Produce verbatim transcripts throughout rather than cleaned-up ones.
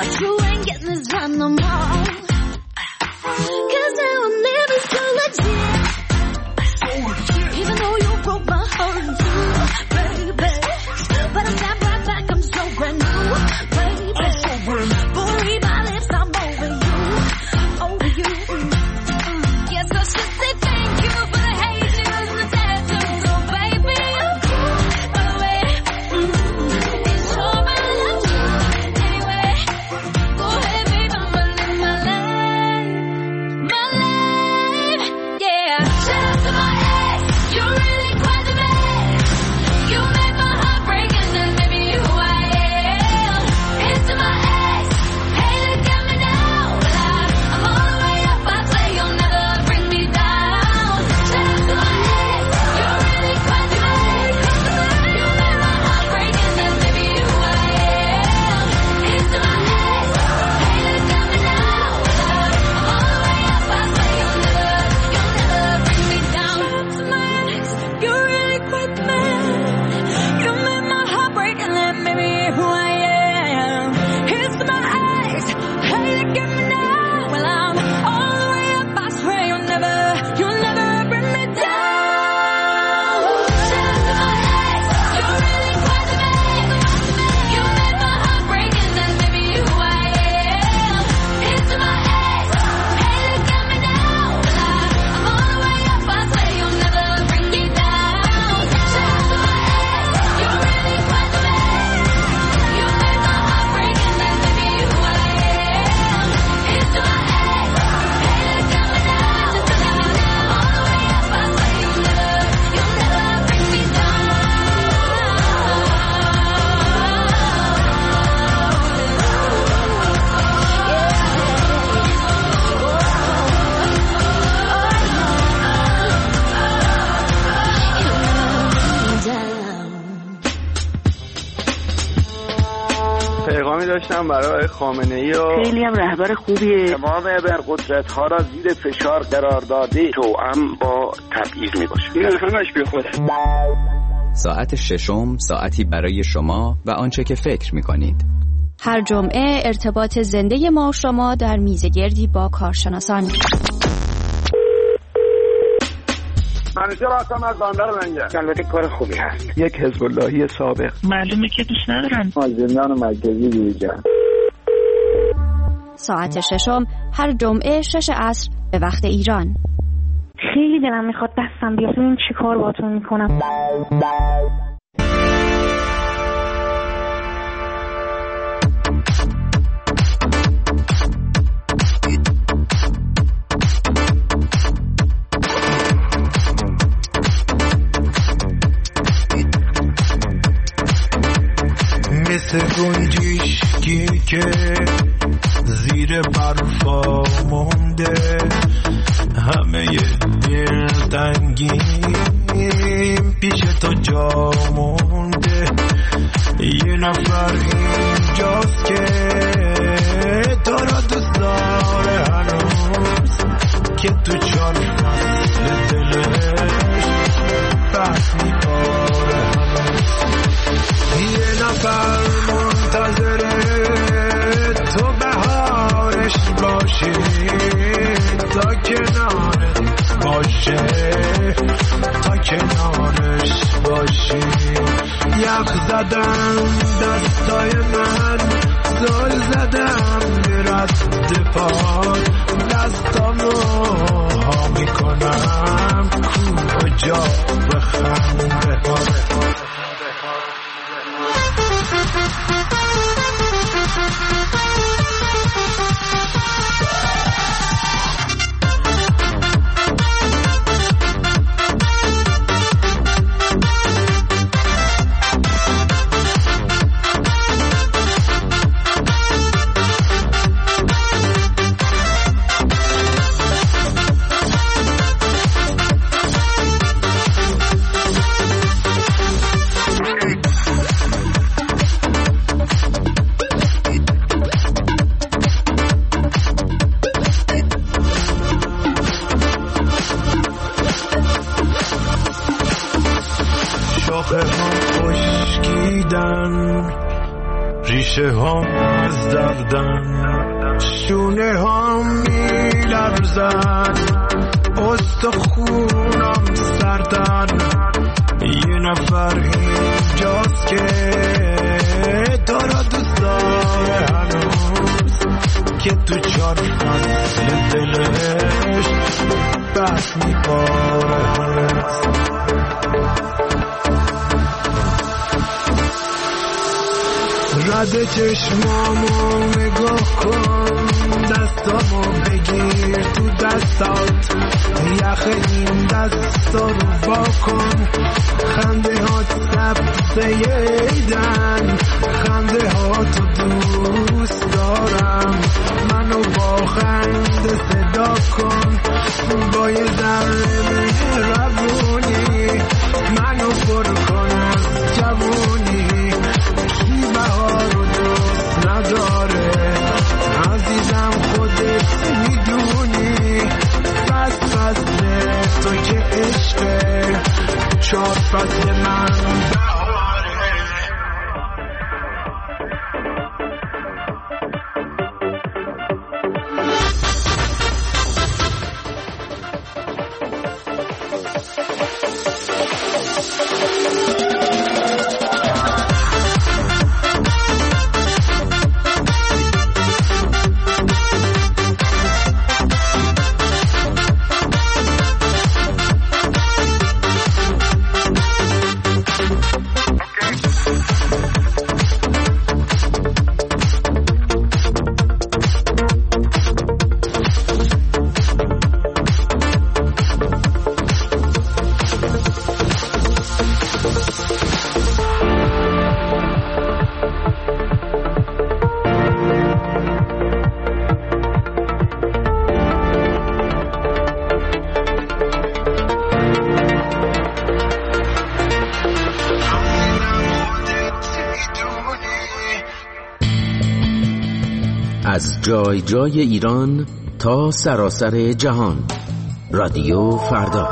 but you ain't getting this done no more. Cause now I'm never so legit. Even though you broke my heart too, baby. But I snap right back, I'm so brand new, baby. Boy, read my lips, I'm over you, over you. Yes, I should say thank you for the hate and the tattoos, so baby, I'm cool, by the way. It's your mind, anyway. Go ahead, baby, I'ma live my life, my life, yeah. Shout out to my ex, you really quite the best. You made my heart break and then made me who I am. It's to my ex, hey, look at me now. Well, I, I'm all the way up, I swear you'll never bring me down. Shout out to my ex, you really quite the best. You made my heart break and then made me who I am. It's to my ex, hey, look at me now. Well, I, I'm all the way up, I swear you'll never, you'll never bring me down. Shout out to my ex, you really quite the best. You made my heart break and then made me who I am. Here's to my ex, hey, look at me now. Well, I'm all the way up, I swear you'll never, you'll never bring me down. Shout out to my ex, you really quite the best. You made my heart break and then made me who I am. Here's to my ex, hey, look at me now. Well, I, I'm all the way up, I swear you'll never bring me down. Shout out to my ex, you really quite the best. You made my heart break and then made me who I am. Here's to my ex, hey, look at me now. All the way up, I swear you'll never, you'll never bring me down. پیغامی داشتم برای خامنه‌ای و خیلی هم رهبر خوبیه. تمام ابرقدرت‌ها را زیر فشار قرار داده، توأم با تبعیض میباشه. این همش بی خوده. ساعت ششم، ساعتی برای شما و آنچه که فکر می‌کنید. هر جمعه ارتباط زنده ما و شما در میزگردی با کارشناسان. منیجر هستم از بندر منگه. البته کار خوبی هست. یک حزب اللهی سابق. معلومه که دوست ندارن. از زندان مرکزی بیرون. ساعت ششم هر جمعه شش عصر به وقت ایران. خیلی دلم میخواد دستم بیاد ببین چی کار باهاتون میکنم. مثل گنجشکی که زیر برفا مونده، همه دل تنگیم پیش تو جا مونده. یه نفر اینجاست که تو را دوست داره هنوز، که تو چار فصل دلش بحث می‌کنه هنوز. یه نفر منتظره تو بهارش باشی، تا کنارت باشه، تا کنارش باشی. یخ زدم دستای من، زل زدم به رد پاد، دستامو ها میکنم کجا بخنده ها. ریشه هم از دردن شونه هم میلرزن استخونم سردن یه نفر اینجاست که تو را دوست داره هنوز که تو چار فصل دلش بس میباره هنوز رد چشمامو نگاه کن دستامو بگیر تو دستات یخ این دستا رو وا کن خنده هات سبزه ایدن خنده هاتو دوست دارم منو با خنده صدا کن با یه ذره مهربونی منو پر کن از جوونی کی بهارو دوست نداره عزیزم خودت میدونی بس فصل تو که عشقه چار فصل من از جای جای ایران تا سراسر جهان رادیو فردا.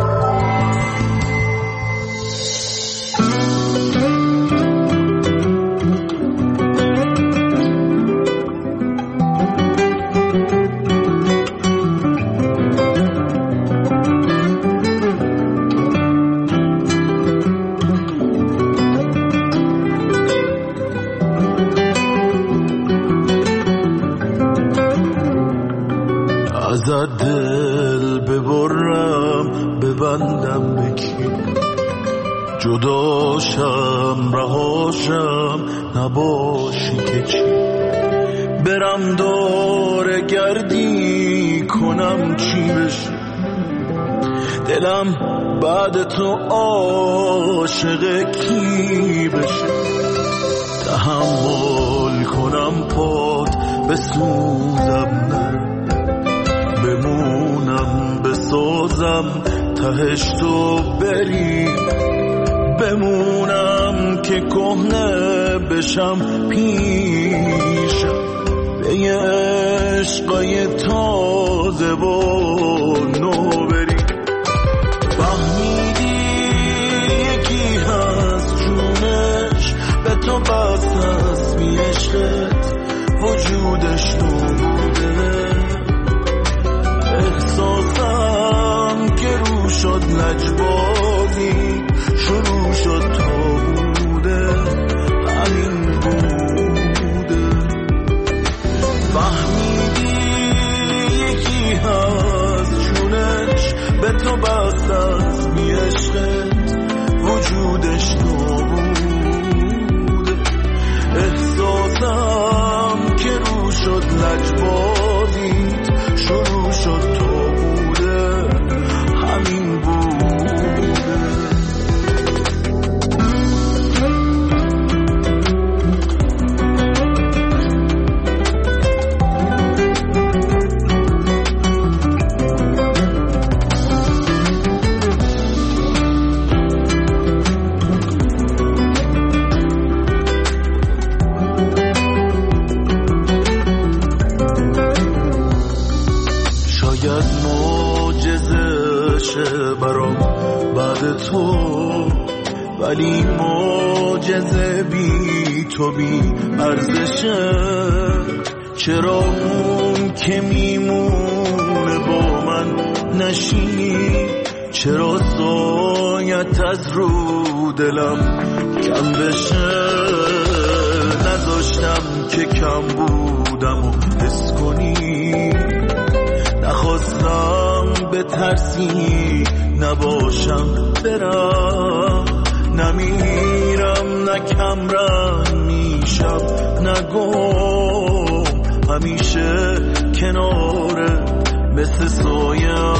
ازت دل ببرم ببندم بکی جداشم رهاشم نباشی که چی برم دور گردی کنم چی بشی دلم بعد تو عاشق کی بشه تحمل کنم پات بسوزم نه بمونم بسازم تهش تو بری بمونم که کهنه بشم پیشم به یه عشقای تازه و نو بری فهمیدی یکی هست جونش به تو بس هست بی عشقت وجودش نبوده احساسم که رو شد لجبازی شروع شد تا بوده همین بوده فهمیدی یکی هست جونش به تو بست از بی عشقت وجودش نبوده احساسم که رو شد لجبازی شروع شد تو بوده همین بوده ولی معجزه بی تو بی ارزشه. چرا اون که میمونه با من نشینی؟ چرا سایت از رو دلم کم بشه؟ نذاشتم که کم بودم و حس کنی، نخواستم به ترسی نباشم برم، نمیرم نه کم رنگ میشم نه گم، همیشه کناره مثل سایه.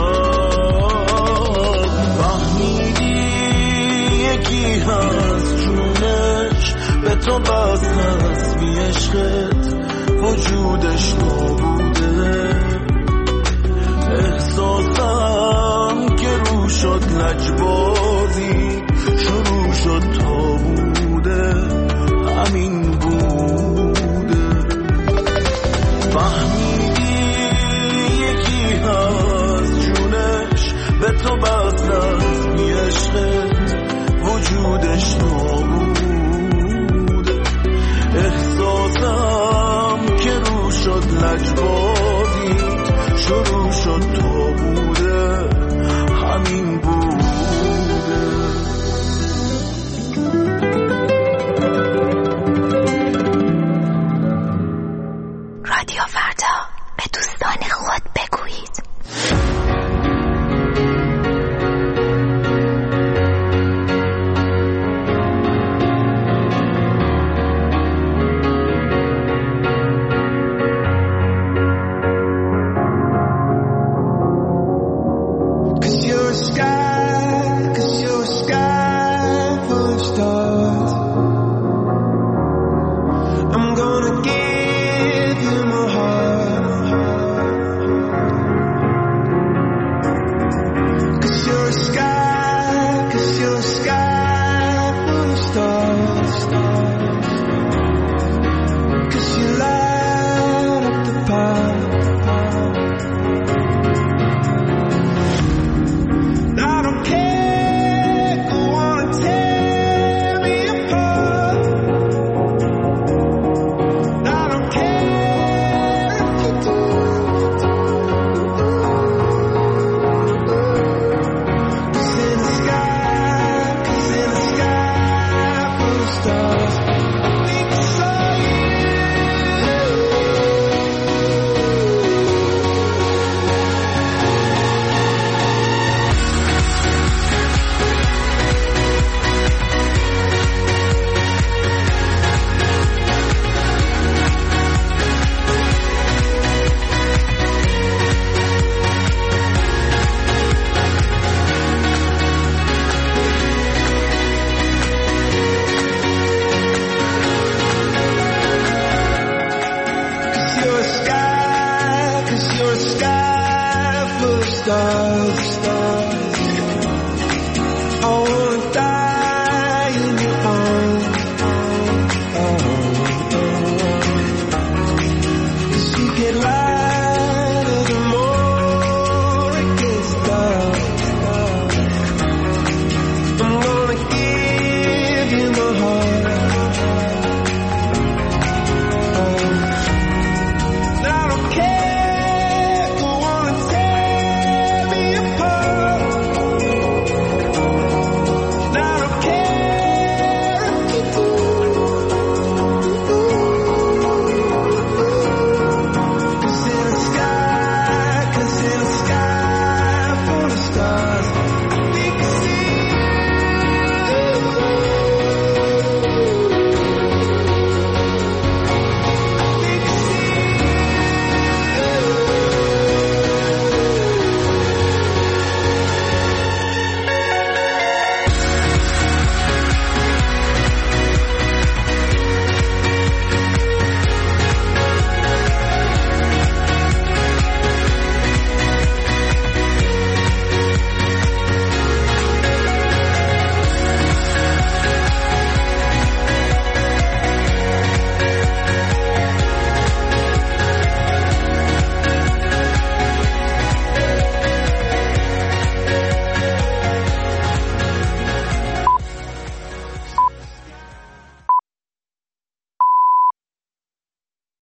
فهمیدی یکی هست جونش به تو بس هست، بی عشقت وجودش نبوده. احساسم که رو شد لجبازی، شروع شد تا بوده همین بوده. فهمیدی یکی هست جونش به تو بست از بی عشقت وجودش نبوده. احساسم که رو شد لجبازی، شروع شد تا بوده همین بوده. رادیو